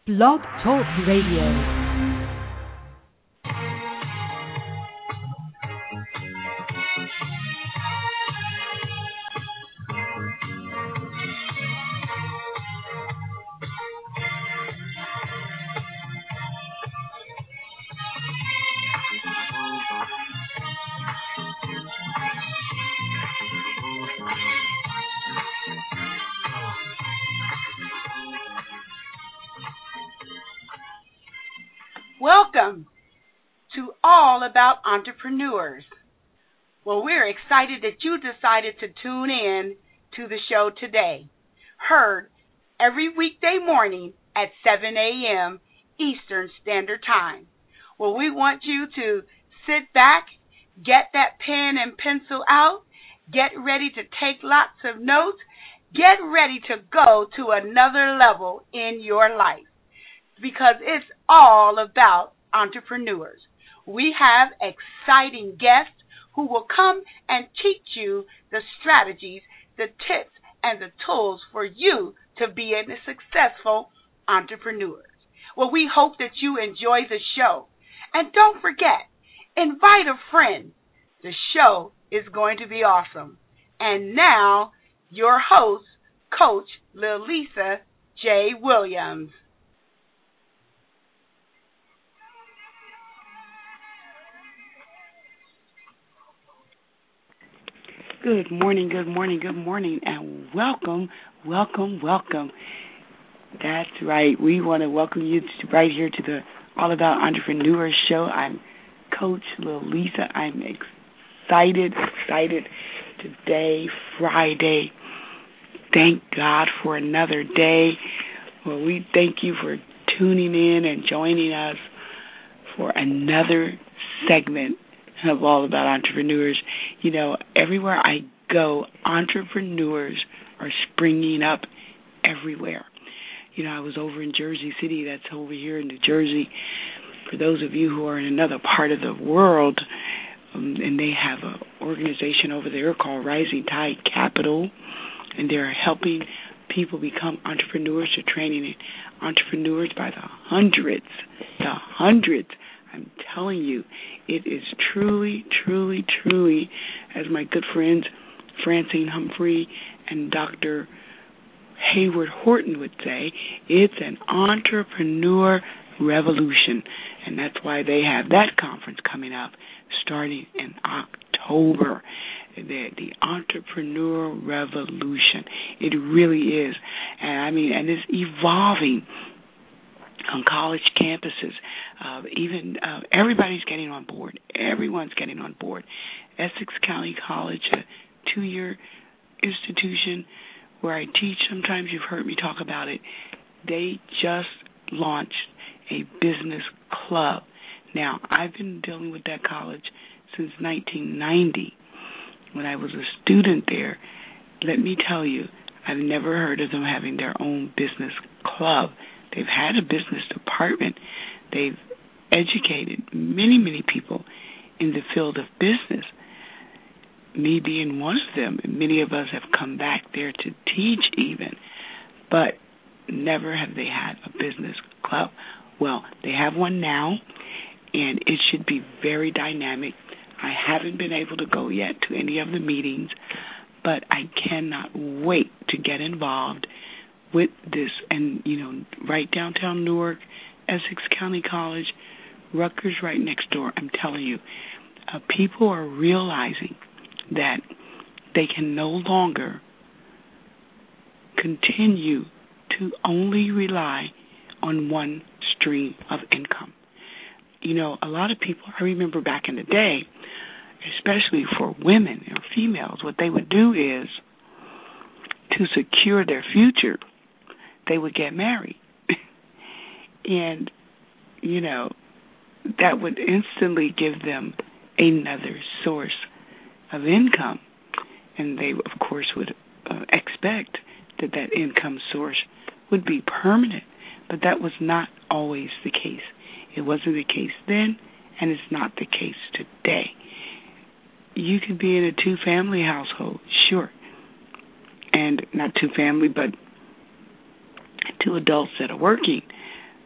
Blog Talk Radio. Welcome to All About Entrepreneurs. Well, we're excited that you decided to tune in to the show today. Heard every weekday morning at 7 a.m. Eastern Standard Time. Well, we want you to sit back, get that pen and pencil out, get ready to take lots of notes, get ready to go to another level in your life, because it's all about entrepreneurs. We have exciting guests who will come and teach you the strategies, the tips, and the tools for you to be a successful entrepreneur. Well, we hope that you enjoy the show. And don't forget, invite a friend. The show is going to be awesome. And now, your host, Coach Lilisa J. Williams. Good morning, and welcome. That's right. We want to welcome you right here to the All About Entrepreneurs show. I'm Coach Lilisa. I'm excited today, Friday. Thank God for another day. Well, we thank you for tuning in and joining us for another segment of All About Entrepreneurs. You know, everywhere I go, entrepreneurs are springing up everywhere. You know, I was over in Jersey City, that's over here in New Jersey. For those of you who are in another part of the world, and they have an organization over there called Rising Tide Capital, and they're helping people become entrepreneurs. They're training entrepreneurs by the hundreds. I'm telling you, it is truly, as my good friends Francine Humphrey and Dr. Hayward Horton would say, it's an entrepreneur revolution. And that's why they have that conference coming up starting in October. The Entrepreneur Revolution. It really is. And it's evolving on college campuses. Everybody's getting on board. Everyone's getting on board. Essex County College, a 2-year institution where I teach. Sometimes you've heard me talk about it. They just launched a business club. Now, I've been dealing with that college since 1990 when I was a student there. Let me tell you, I've never heard of them having their own business club. They've had a business department. They've educated many people in the field of business, me being one of them. Many of us have come back there to teach even, but never have they had a business club. Well, they have one now, and it should be very dynamic. I haven't been able to go yet to any of the meetings, but I cannot wait to get involved with this. And, you know, right downtown Newark, Essex County College, Rutgers right next door. I'm telling you, people are realizing that they can no longer continue to only rely on one stream of income. You know, a lot of people, I remember back in the day, especially for women or females, what they would do is to secure their future, they would get married. And, you know, that would instantly give them another source of income. And they, of course, would expect that that income source would be permanent. But that was not always the case. It wasn't the case then, and it's not the case today. You could be in a 2-family household, sure. And not 2-family, but 2 adults that are working.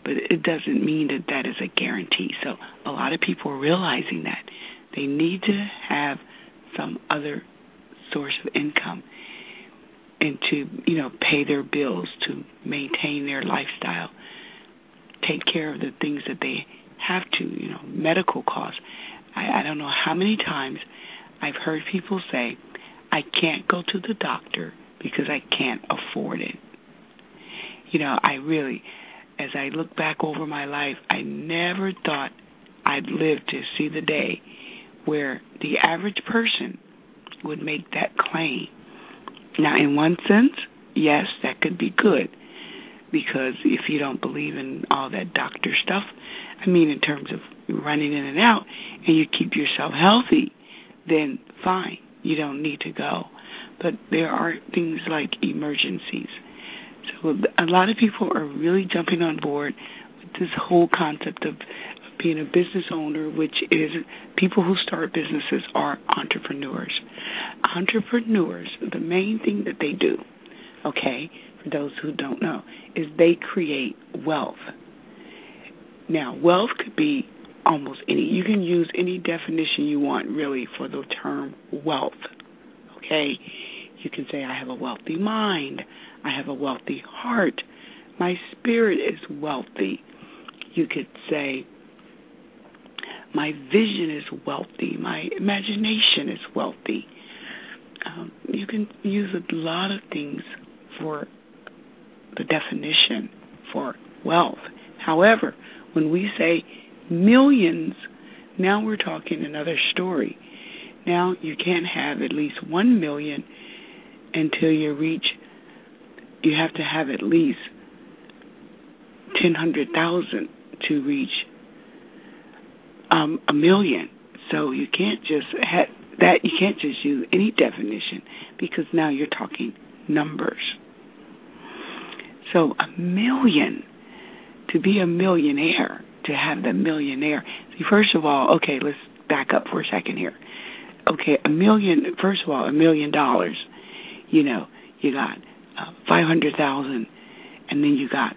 but it doesn't mean that that is a guarantee. So a lot of people are realizing that they need to have some other source of income and to, pay their bills, to maintain their lifestyle, take care of the things that they have to, medical costs. I don't know how many times I've heard people say, I can't go to the doctor because I can't afford it. I really, as I look back over my life, I never thought I'd live to see the day where the average person would make that claim. Now, in one sense, yes, that could be good, because if you don't believe in all that doctor stuff, in terms of running in and out, and you keep yourself healthy, then fine, you don't need to go. But there are things like emergencies. So a lot of people are really jumping on board with this whole concept of being a business owner, which is people who start businesses are entrepreneurs. Entrepreneurs, the main thing that they do, okay, for those who don't know, is they create wealth. Now, wealth could be almost any. You can use any definition you want, really, for the term wealth, okay? You can say, I have a wealthy mind. I have a wealthy heart. My spirit is wealthy. You could say, my vision is wealthy. My imagination is wealthy. You can use a lot of things for the definition for wealth. However, when we say millions, now we're talking another story. Now you can't have at least 1 million until you have to have at least 100,000 to reach a million. So you can't just have that. You can't just use any definition, because now you're talking numbers. So a million, to be a millionaire, to have the millionaire. See, first of all, okay, let's back up for a second here. Okay, first of all, $1 million, you got 500,000, and then you got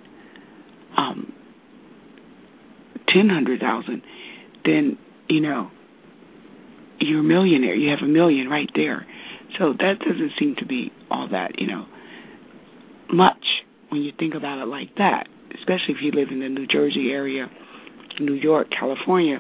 100,000. Then, you're a millionaire. You have $1 million right there. So that doesn't seem to be all that, much when you think about it like that, especially if you live in the New Jersey area, New York, California.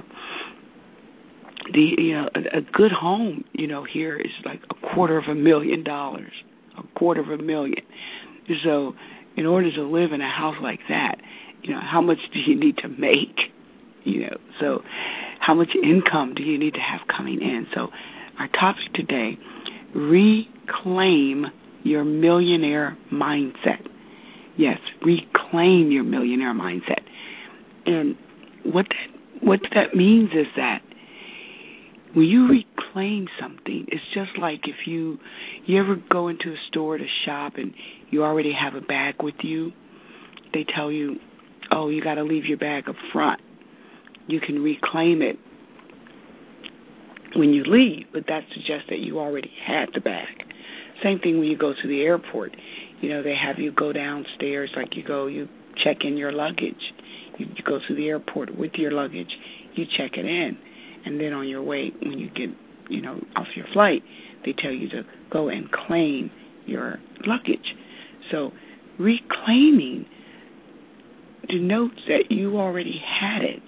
A good home, here is like $250,000, $250,000. So in order to live in a house like that, how much do you need to make? So how much income do you need to have coming in? So our topic today, reclaim your millionaire mindset. Yes, reclaim your millionaire mindset. And what that means is that when you reclaim something, it's just like if you ever go into a store to shop and you already have a bag with you, they tell you, oh, you got to leave your bag up front. You can reclaim it when you leave, but that suggests that you already had the bag. Same thing when you go to the airport. They have you go downstairs, like you check in your luggage. You go to the airport with your luggage. You check it in. And then on your way, when you get, off your flight, they tell you to go and claim your luggage. So reclaiming denotes that you already had it.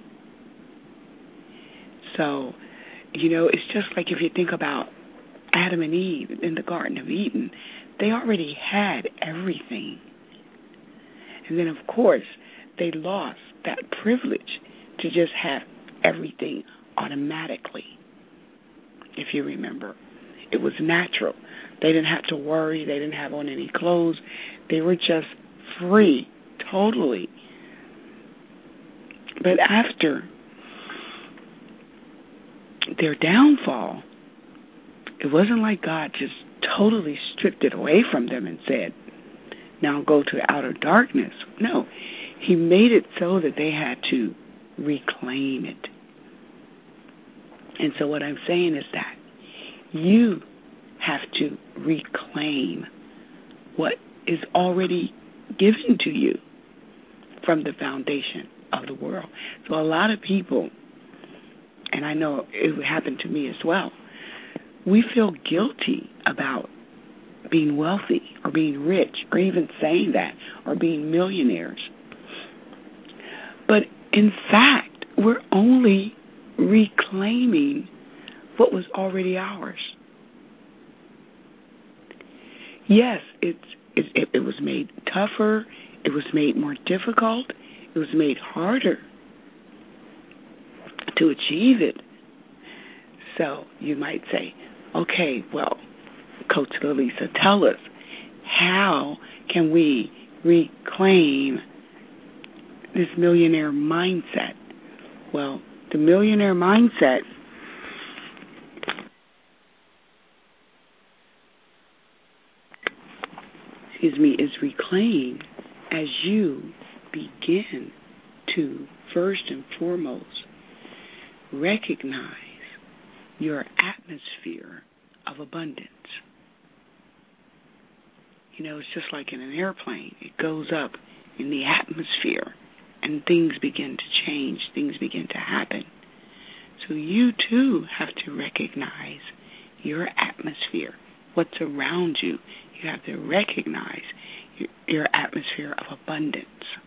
So, it's just like if you think about Adam and Eve in the Garden of Eden, they already had everything. And then, of course, they lost that privilege to just have everything automatically. If you remember, it was natural. They didn't have to worry. They didn't have on any clothes. They were just free, totally. But after their downfall, it wasn't like God just totally stripped it away from them and said, now go to outer darkness. No, he made it so that they had to reclaim it. And so what I'm saying is that you have to reclaim what is already given to you. from the foundation of the world. So a lot of people, and I know it would happen to me as well, we feel guilty about being wealthy or being rich or even saying that or being millionaires. But in fact, we're only reclaiming what was already ours. Yes, it was made tougher, it was made more difficult, it was made harder to achieve it. So you might say, okay, well, Coach Lalisa, tell us, how can we reclaim this millionaire mindset? Well, the millionaire mindset is reclaimed as you begin to, first and foremost, recognize your atmosphere of abundance. You know, it's just like in an airplane. It goes up in the atmosphere and things begin to change, things begin to happen. So you too have to recognize your atmosphere, what's around you. You have to recognize your atmosphere of abundance.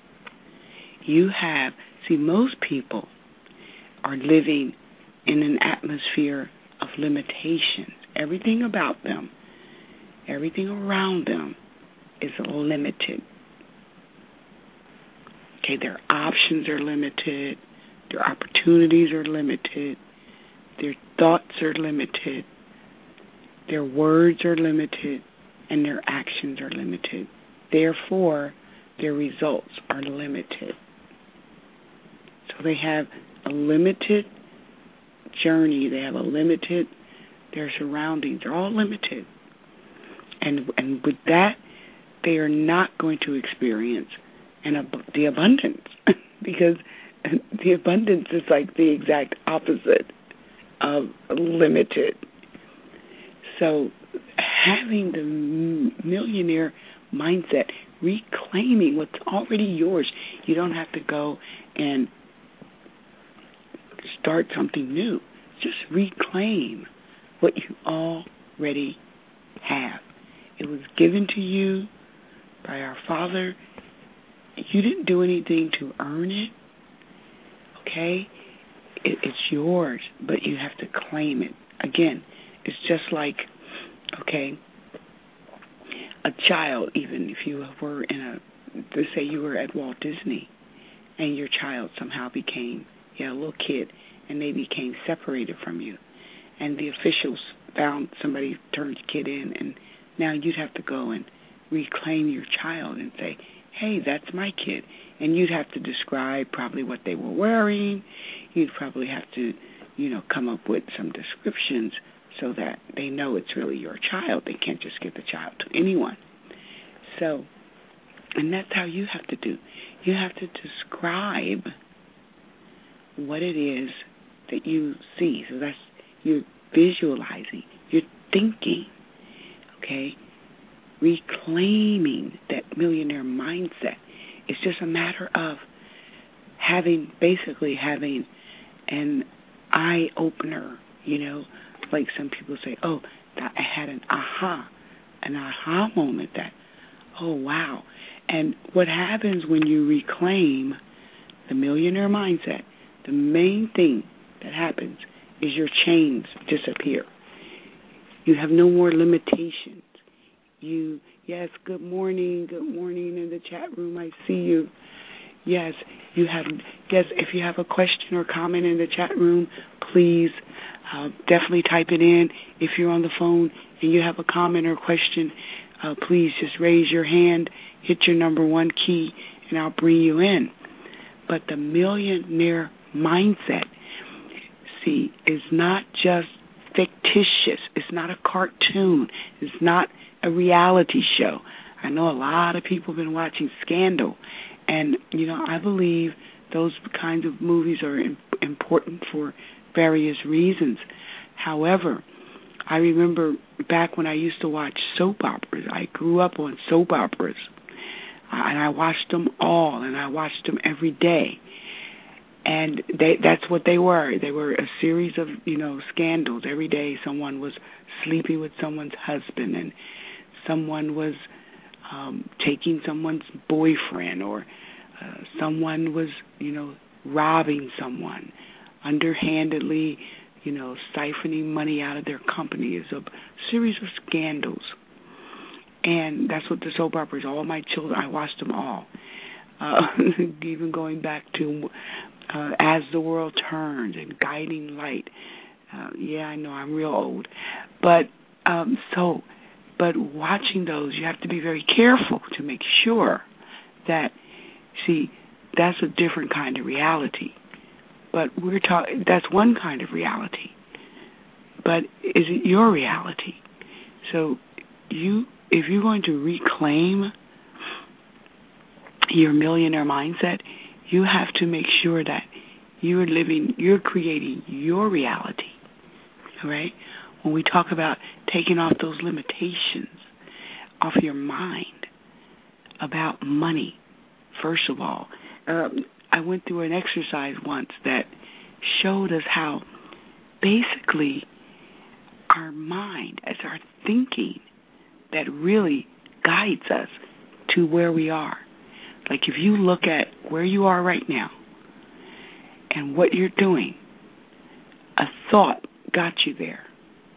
Most people are living in an atmosphere of limitations. Everything about them, everything around them is limited. Okay, their options are limited, their opportunities are limited, their thoughts are limited, their words are limited, and their actions are limited. Therefore, their results are limited. So they have a limited journey, they have their surroundings are all limited. And with that, they are not going to experience the abundance because the abundance is like the exact opposite of limited. So having the millionaire mindset, reclaiming what's already yours, you don't have to go and start something new. Just reclaim what you already have. It was given to you by our Father. You didn't do anything to earn it, okay? It's yours, but you have to claim it. Again, it's just like, okay, a child, even if you were let's say you were at Walt Disney and your child somehow became, a little kid, and they became separated from you, and the officials found somebody turned the kid in, and now you'd have to go and reclaim your child and say, hey, that's my kid. And you'd have to describe probably what they were wearing. You'd probably have to, come up with some descriptions so that they know it's really your child. They can't just give the child to anyone. So, and that's how you have to do. You have to describe what it is that you see. So that's, you're visualizing, you're thinking, okay? Reclaiming that millionaire mindset. It's just a matter of having an eye-opener, like some people say, oh, I had an aha moment that, oh, wow. And what happens when you reclaim the millionaire mindset, the main thing that happens is your chains disappear. You have no more limitations. Yes, good morning in the chat room, I see you. Yes, if you have a question or comment in the chat room, please definitely type it in. If you're on the phone and you have a comment or question, please just raise your hand, hit your number 1 key, and I'll bring you in. But the millionaire mindset, is not just fictitious. It's not a cartoon. It's not a reality show. I know a lot of people have been watching Scandal, and, I believe those kinds of movies are important for various reasons. However, I remember back when I used to watch soap operas. I grew up on soap operas. and I watched them all, and I watched them every day. And that's what they were. They were a series of, scandals. Every day someone was sleeping with someone's husband, and someone was taking someone's boyfriend, or someone was, robbing someone, underhandedly, siphoning money out of their company. It's a series of scandals. And that's what the soap opera is. All my children, I watched them all. Even going back to As the World Turns and Guiding Light. Yeah, I know I'm real old. But watching those, you have to be very careful to make sure that, see, that's a different kind of reality. But that's one kind of reality. But is it your reality? So if you're going to reclaim your millionaire mindset, you have to make sure that you're creating your reality, all right? When we talk about taking off those limitations off your mind about money, first of all, I went through an exercise once that showed us how basically our mind, as our thinking, that really guides us to where we are. Like if you look at where you are right now and what you're doing, a thought got you there.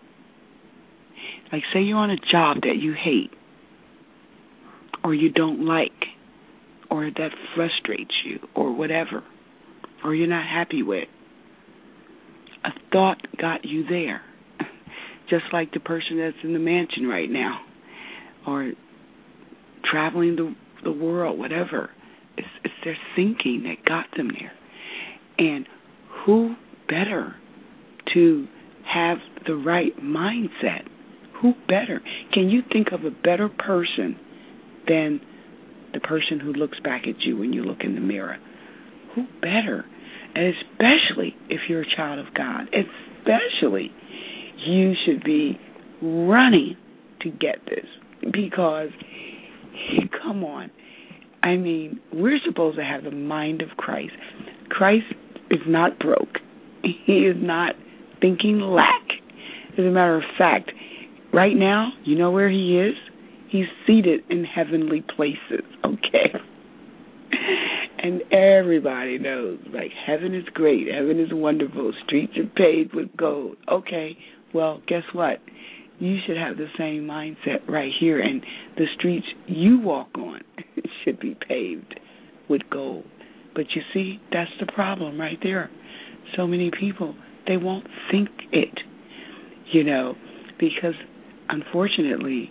Like say you're on a job that you hate or you don't like or that frustrates you or whatever, or you're not happy with. A thought got you there. Just like the person that's in the mansion right now or traveling the world, whatever. It's their thinking that got them there. And who better to have the right mindset? Who better? Can you think of a better person than the person who looks back at you when you look in the mirror? Who better? And especially if you're a child of God, especially you should be running to get this because, come on, I mean, we're supposed to have the mind of Christ. Christ is not broke. He is not thinking lack. As a matter of fact, right now, you know where he is? He's seated in heavenly places, okay? And everybody knows, like, heaven is great. Heaven is wonderful. Streets are paved with gold. Okay, well, guess what? You should have the same mindset right here, and the streets you walk on should be paved with gold. But you see, that's the problem right there. So many people, they won't think it, because unfortunately,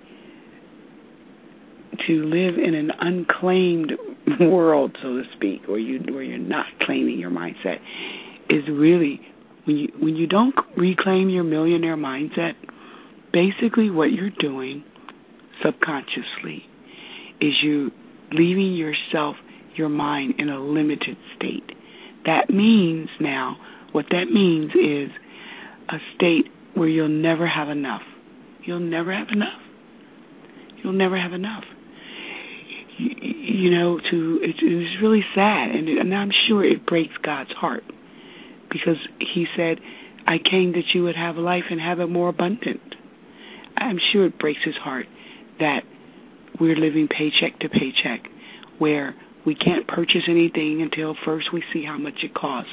to live in an unclaimed world, so to speak, where you're not claiming your mindset, is really when you don't reclaim your millionaire mindset. Basically, what you're doing subconsciously is you leaving your mind in a limited state. That means now, what that means is a state where you'll never have enough. You'll never have enough. You'll never have enough. It's really sad, and I'm sure it breaks God's heart because He said, "I came that you would have life and have it more abundant." I'm sure it breaks His heart that we're living paycheck to paycheck, where we can't purchase anything until first we see how much it costs.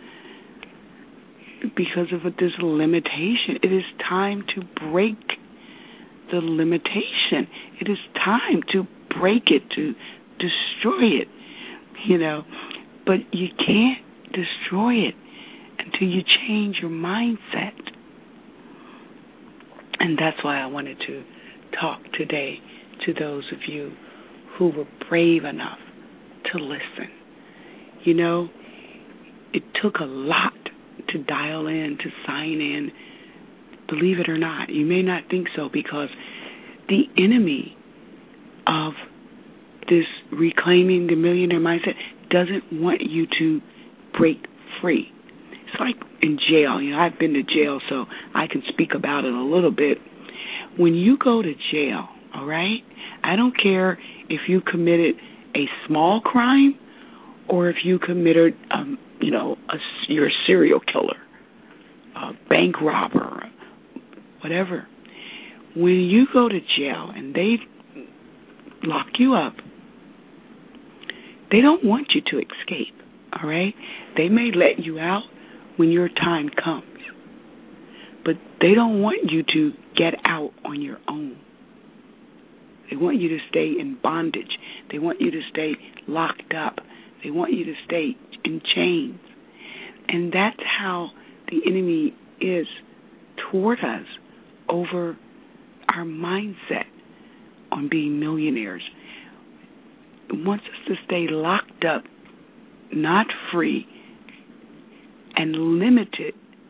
Because of this limitation, it is time to break the limitation. It is time to break it, to destroy it, But you can't destroy it until you change your mindset. And that's why I wanted to talk today to those of you who were brave enough to listen. It took a lot to dial in, to sign in. Believe it or not, you may not think so, because the enemy of this reclaiming the millionaire mindset doesn't want you to break free. It's like in jail. I've been to jail, so I can speak about it a little bit. When you go to jail, all right, I don't care if you committed a small crime or if you committed, you're a serial killer, a bank robber, whatever. When you go to jail and they lock you up, they don't want you to escape, all right? They may let you out when your time comes, but they don't want you to get out on your own. They want you to stay in bondage. They want you to stay locked up. They want you to stay in chains. And that's how the enemy is toward us over our mindset on being millionaires. It wants us to stay locked up, not free, and limited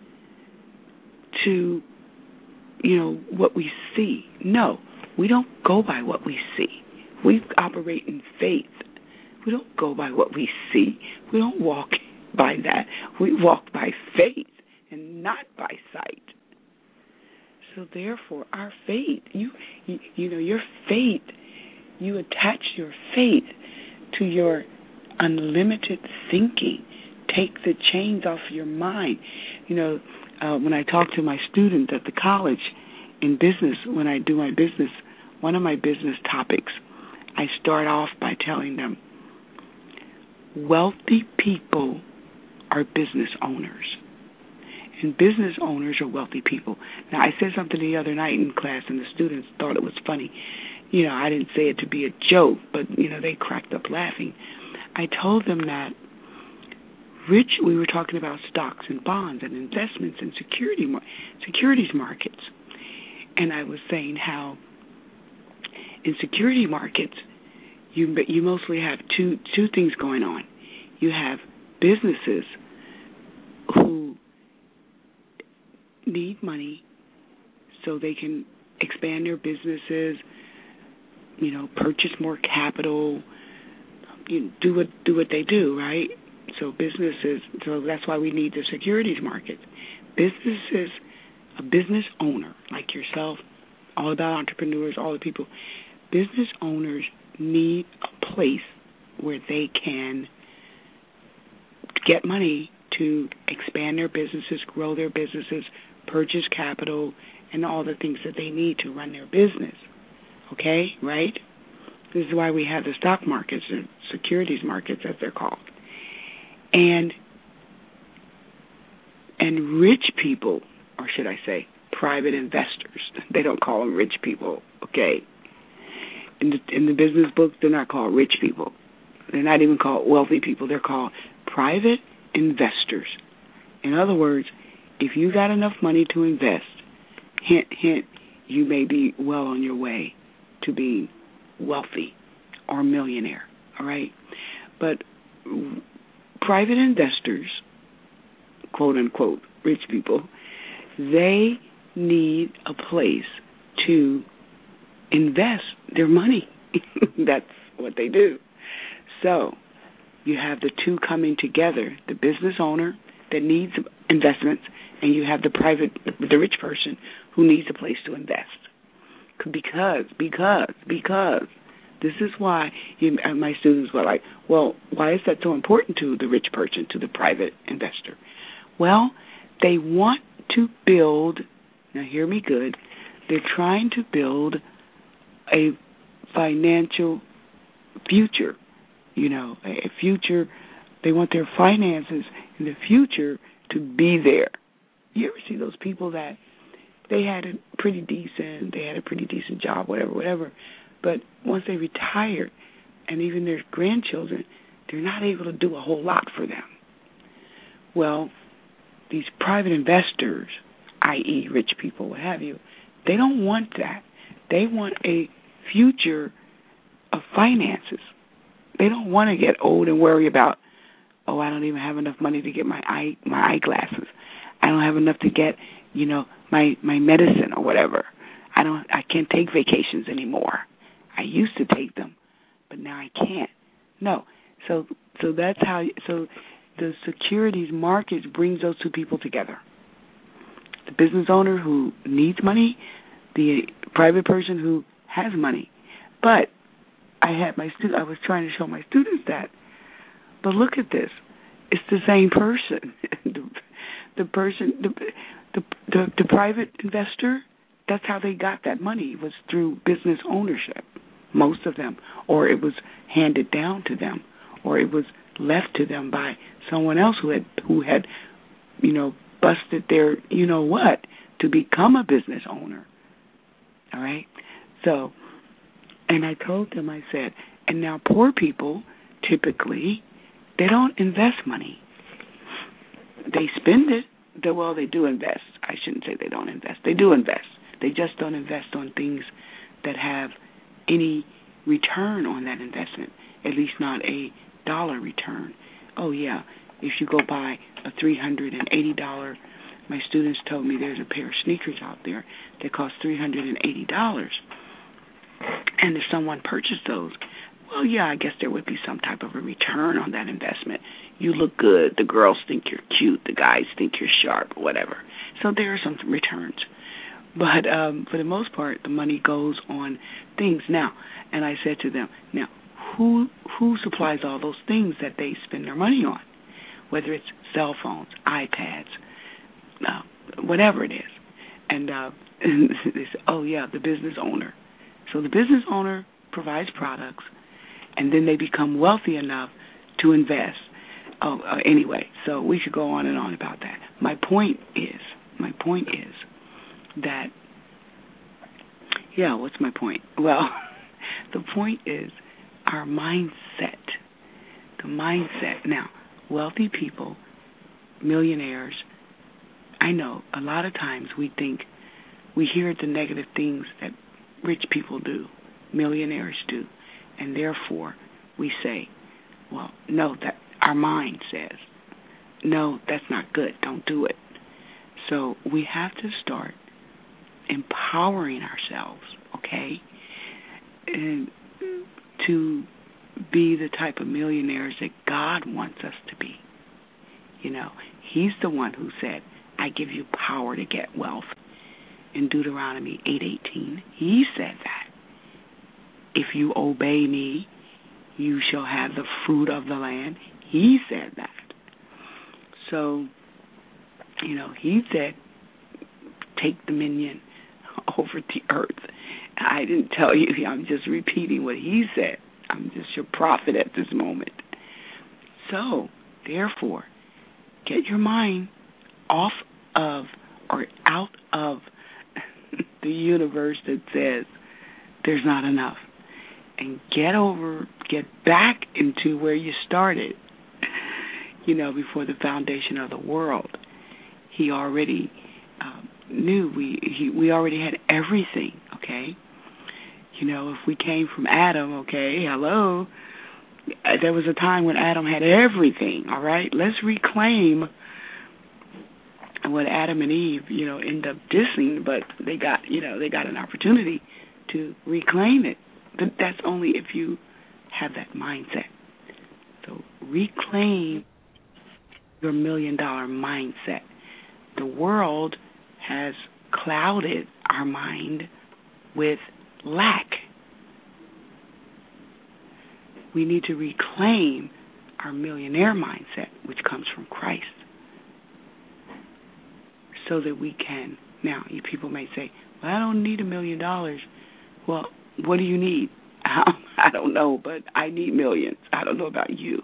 to, what we see. No, we don't go by what we see. We operate in faith. We don't go by what we see. We don't walk by that. We walk by faith and not by sight. So therefore, our faith, your faith, you attach your faith to your unlimited thinking. Take the chains off your mind. When I talk to my students at the college in business, when I do my business, one of my business topics, I start off by telling them, wealthy people are business owners. And business owners are wealthy people. Now, I said something the other night in class, and the students thought it was funny. I didn't say it to be a joke, but, they cracked up laughing. I told them that we were talking about stocks and bonds and investments and securities markets. And I was saying how in security markets, you mostly have two things going on. You have businesses who need money so they can expand their businesses, purchase more capital, do what they do, right? So that's why we need the securities market. Businesses, a business owner like yourself, all about entrepreneurs, all the people, business owners need a place where they can get money to expand their businesses, grow their businesses, purchase capital, and all the things that they need to run their business. Okay, right? This is why we have the stock markets, or securities markets as they're called. And rich people, or should I say private investors, they don't call them rich people, okay? In the business books, they're not called rich people. They're not even called wealthy people. They're called private investors. In other words, if you got enough money to invest, hint, hint, you may be well on your way to being wealthy or millionaire, all right? But private investors, quote unquote, rich people, they need a place to invest their money. That's what they do. So you have the two coming together, the business owner that needs investments, and you have the rich person who needs a place to invest. Because this is why my students were like, well, why is that so important to the rich person, to the private investor? Well, they want to build, now hear me good, they're trying to build a financial future, a future. They want their finances in the future to be there. You ever see those people that they had a pretty decent job, whatever, but once they retired, and even their grandchildren, they're not able to do a whole lot for them. Well, these private investors, i.e. rich people, what have you, they don't want that. They want a future of finances. They don't want to get old and worry about, I don't even have enough money to get my eyeglasses. I don't have enough to get, my medicine or whatever. I can't take vacations anymore. I used to take them, but now I can't. No. So that's how. So the securities markets brings those two people together. The business owner who needs money, the private person who has money. But I was trying to show my students that. But look at this. It's the same person. The private investor, that's how they got that money, was through business ownership, most of them, or it was handed down to them, or it was left to them by someone else who had busted their to become a business owner. All right? So, and I told them, I said, and now poor people typically, they don't invest money. They spend it. They do invest. I shouldn't say they don't invest. They do invest. They just don't invest on things that have any return on that investment, at least not a dollar return. Oh, yeah, if you go buy a $380, my students told me there's a pair of sneakers out there that cost $380. And if someone purchased those, well, yeah, I guess there would be some type of a return on that investment. You look good. The girls think you're cute. The guys think you're sharp, or whatever. So there are some returns. But for the most part, the money goes on things. Now, and I said to them, now, who supplies all those things that they spend their money on? Whether it's cell phones, iPads, whatever it is. And they say, oh, yeah, the business owner. So the business owner provides products, and then they become wealthy enough to invest. Anyway, so we could go on and on about that. My point is that, what's my point? Well, the point is our mindset. The mindset. Now, wealthy people, millionaires, I know a lot of times we hear the negative things that rich people do, millionaires do, and therefore we say, well, no, that our mind says, no, that's not good, don't do it. So we have to start empowering ourselves, okay, and to be the type of millionaires that God wants us to be. He's the one who said, I give you power to get wealth. In Deuteronomy 8:18, he said that. If you obey me, you shall have the fruit of the land. He said that. So, he said, take dominion over the earth. I didn't tell you, I'm just repeating what he said. I'm just your prophet at this moment. So, therefore, get your mind off of or out of the universe that says there's not enough, and get back into where you started, before the foundation of the world. He already knew we already had everything, okay? If we came from Adam, okay, hello, there was a time when Adam had everything, all right? Let's reclaim what Adam and Eve, end up dissing, but they got an opportunity to reclaim it. But that's only if you have that mindset. So reclaim your $1 million mindset. The world has clouded our mind with lack. We need to reclaim our millionaire mindset, which comes from Christ, so that we can. Now, you people may say, well, I don't need $1 million. Well, what do you need? I don't know, but I need millions. I don't know about you.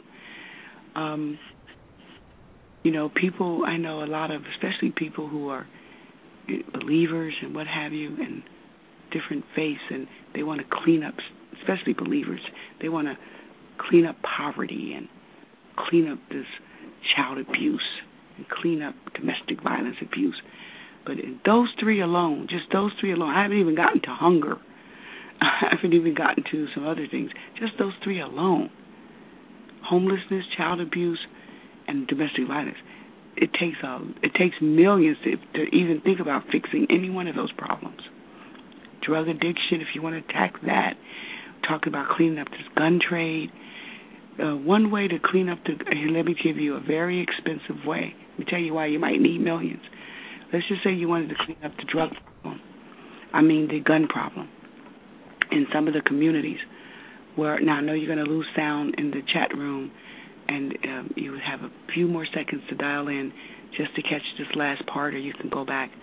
People, I know a lot of, especially people who are believers and what have you, and different faiths, and they want to clean up, especially believers, they want to clean up poverty and clean up this child abuse and clean up domestic violence abuse. But in those three alone, just those three alone, I haven't even gotten to hunger. I haven't even gotten to some other things. Just those three alone, homelessness, child abuse, and domestic violence. It takes millions to even think about fixing any one of those problems. Drug addiction, if you want to attack that. Talk about cleaning up this gun trade. One way to clean up let me give you a very expensive way. Let me tell you why you might need millions. Let's just say you wanted to clean up the the gun problem in some of the communities where now I know you're going to lose sound in the chat room, and you have a few more seconds to dial in just to catch this last part, or you can go back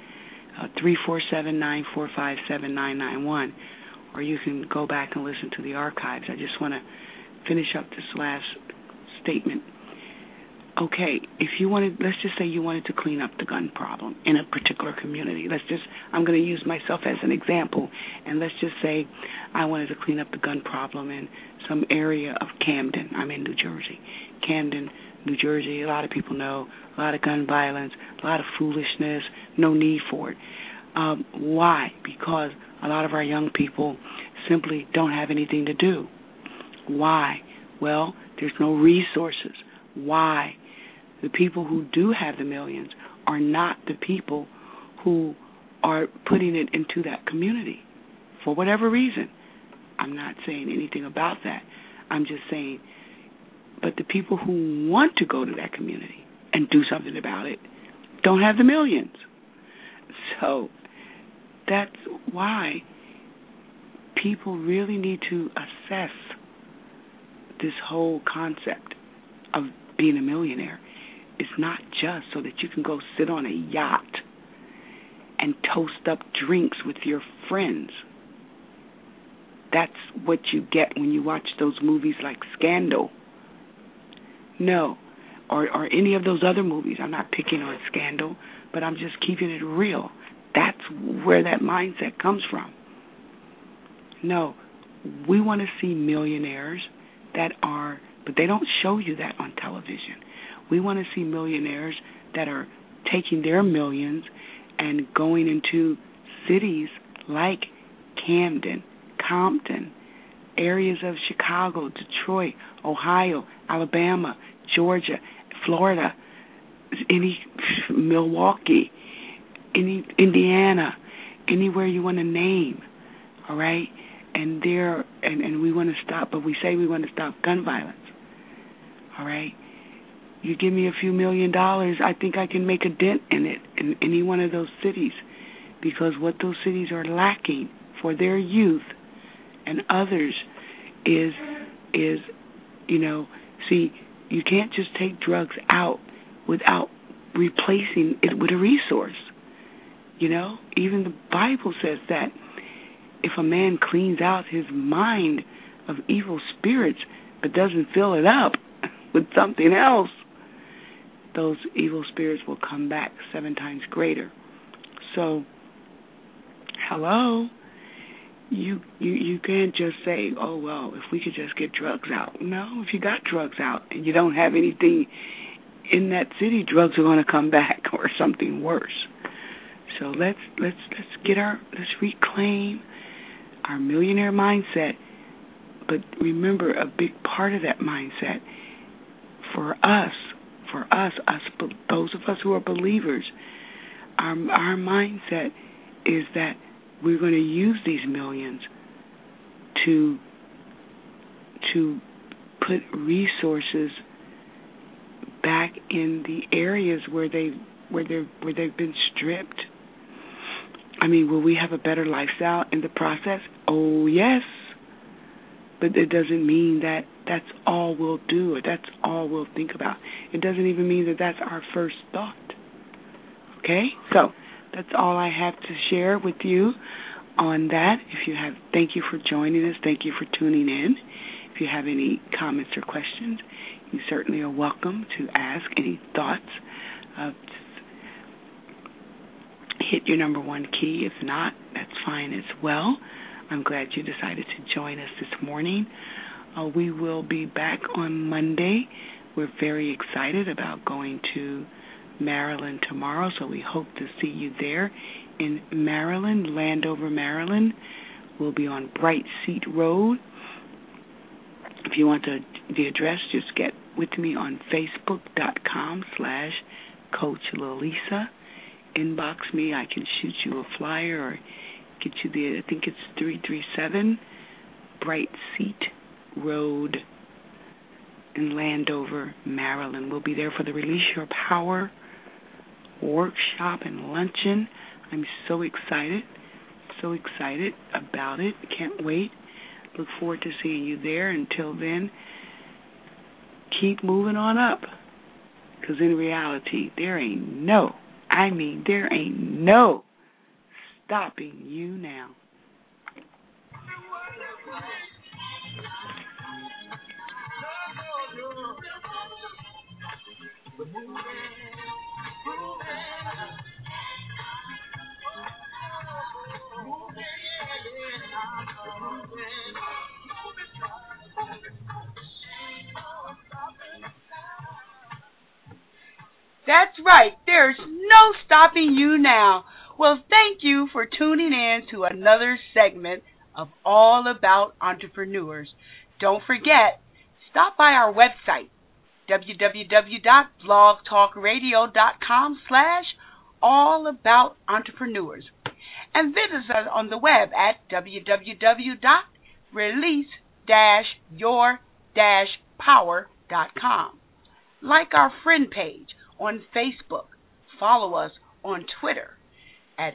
347-945-7991, or you can go back and listen to the archives. I just want to finish up this last statement. Okay, if you wanted, let's just say you wanted to clean up the gun problem in a particular community. I'm going to use myself as an example, and let's just say I wanted to clean up the gun problem in some area of Camden. I'm in New Jersey. Camden, New Jersey, a lot of people know, a lot of gun violence, a lot of foolishness, no need for it. Why? Because a lot of our young people simply don't have anything to do. Why? Well, there's no resources. Why? The people who do have the millions are not the people who are putting it into that community for whatever reason. I'm not saying anything about that. I'm just saying, but the people who want to go to that community and do something about it don't have the millions. So that's why people really need to assess this whole concept of being a millionaire. It's not just so that you can go sit on a yacht and toast up drinks with your friends. That's what you get when you watch those movies like Scandal. No. Or any of those other movies. I'm not picking on Scandal, but I'm just keeping it real. That's where that mindset comes from. No. We want to see millionaires that are, but they don't show you that on television. We want to see millionaires that are taking their millions and going into cities like Camden, Compton, areas of Chicago, Detroit, Ohio, Alabama, Georgia, Florida, Milwaukee, Indiana, anywhere you want to name, all right? And we want to stop, but we say we want to stop gun violence, all right? You give me a few $1 million, I think I can make a dent in it, in any one of those cities, because what those cities are lacking for their youth and others is see, you can't just take drugs out without replacing it with a resource. Even the Bible says that if a man cleans out his mind of evil spirits but doesn't fill it up with something else, those evil spirits will come back 7 times greater. So, hello? You can't just say, oh, well, if we could just get drugs out. No, if you got drugs out and you don't have anything in that city, drugs are going to come back or something worse. So let's reclaim our millionaire mindset. But remember, a big part of that mindset for us, those of us who are believers, our mindset is that we're going to use these millions to put resources back in the areas where they've been stripped. I mean, will we have a better lifestyle in the process? Oh, yes. But it doesn't mean that that's all we'll do or that's all we'll think about. It doesn't even mean that that's our first thought. Okay? So that's all I have to share with you on that. Thank you for joining us. Thank you for tuning in. If you have any comments or questions, you certainly are welcome to ask. Any thoughts? Hit your number 1 key. If not, that's fine as well. I'm glad you decided to join us this morning. We will be back on Monday. We're very excited about going to Maryland tomorrow, so we hope to see you there in Maryland, Landover, Maryland. We'll be on Bright Seat Road. If you want the address, just get with me on Facebook.com/Coach Lalisa. Inbox me. I can shoot you a flyer or get you I think it's 337 Bright Seat Road in Landover, Maryland. We'll be there for the Release Your Power workshop and luncheon. I'm so excited about it. Can't wait. look forward to seeing you there. Until then, keep moving on up. Because in reality, there ain't no stopping you now. That's right. There's no stopping you now. Well, thank you for tuning in to another segment of All About Entrepreneurs. Don't forget, stop by our website, www.blogtalkradio.com/allaboutentrepreneurs, and visit us on the web at www.release-your-power.com. Like our friend page on Facebook. Follow us on Twitter at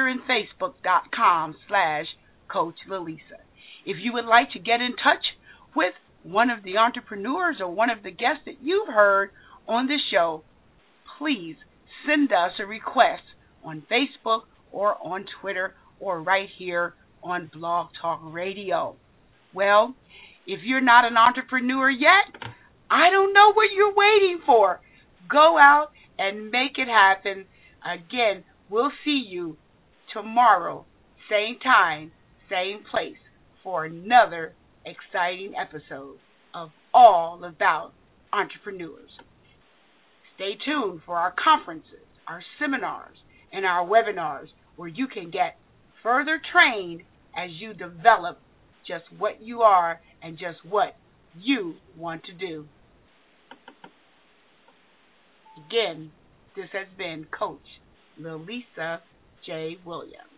twitterandfacebook.com/Coach Lalisa. If you would like to get in touch with one of the entrepreneurs or one of the guests that you've heard on the show, please send us a request on Facebook or on Twitter or right here on Blog Talk Radio. Well, if you're not an entrepreneur yet, I don't know what you're waiting for. Go out and make it happen. Again, we'll see you tomorrow, same time, same place, for another exciting episode of All About Entrepreneurs. Stay tuned for our conferences, our seminars, and our webinars where you can get further trained as you develop just what you are and just what you want to do. Again, this has been Coach Lalisa J. Williams.